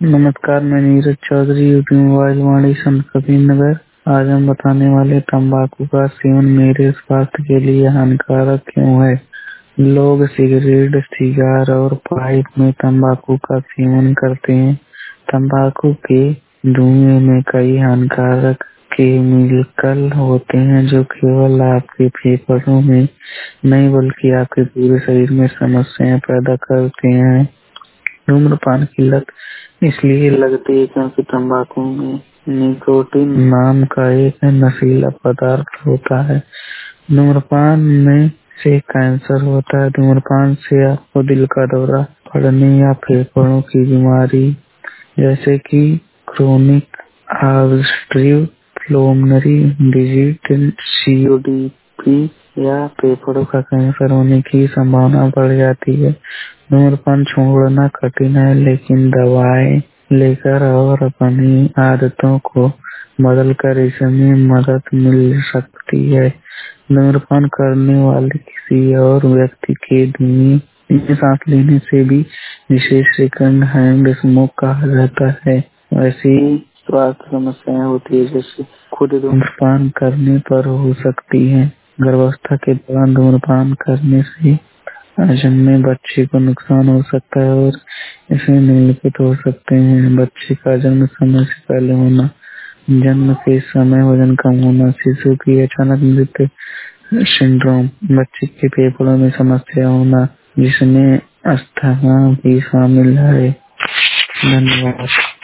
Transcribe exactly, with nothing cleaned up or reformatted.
नमस्कार, मैं Neeraj Chaudhary, UP mobile Vani Sant Kabir नगर। आज हम बताने वाले तंबाकू का सेवन मेरे स्वास्थ्य के लिए हानिकारक क्यों है। लोग सिगरेट, सिगार और पाइप में तंबाकू का सेवन करते हैं। तंबाकू के धुएं में कई हानिकारक केमिकल होते हैं जो केवल आपके फेफड़ों में नहीं बल्कि आपके पूरे शरीर में समस्याएं पैदा करते हैं। धूम्रपान की लत इसलिए लगती है क्योंकि तंबाकू में निकोटीन नाम का एक नशीला पदार्थ होता है। धूम्रपान में से कैंसर होता है। धूम्रपान से आपको दिल का दौरा पड़ने या फेफड़ों की बीमारी जैसे कि chronic obstructive pulmonary disease C O P D या फेफड़ों का कैंसर होने की संभावना बढ़ जाती है। धूम्रपान छोड़ना कठिन है, लेकिन दवाएं लेकर और अपनी आदतों को बदलकर इसमें मदद मिल सकती है। धूम्रपान करने वाले किसी और व्यक्ति के धुएं में सांस लेने से भी जिसे सेकंड हैंड स्मोक कहा जाता है, ऐसी स्वास्थ्य समस्याएं होती है जैसे खुद धूम्रपान करने पर हो सकती है। गर्भावस्था के दौरान धूम्रपान करने से जन्मे बच्चे को नुकसान हो सकता है और इसमें निम्नलिखित हो सकते हैं। बच्चे का जन्म समय से पहले होना, जन्म के समय वजन कम होना, शिशु की अचानक मृत्यु सिंड्रोम, बच्चे के फेफड़ों में समस्या होना जिसमें अस्थमा भी शामिल है। धन्यवाद।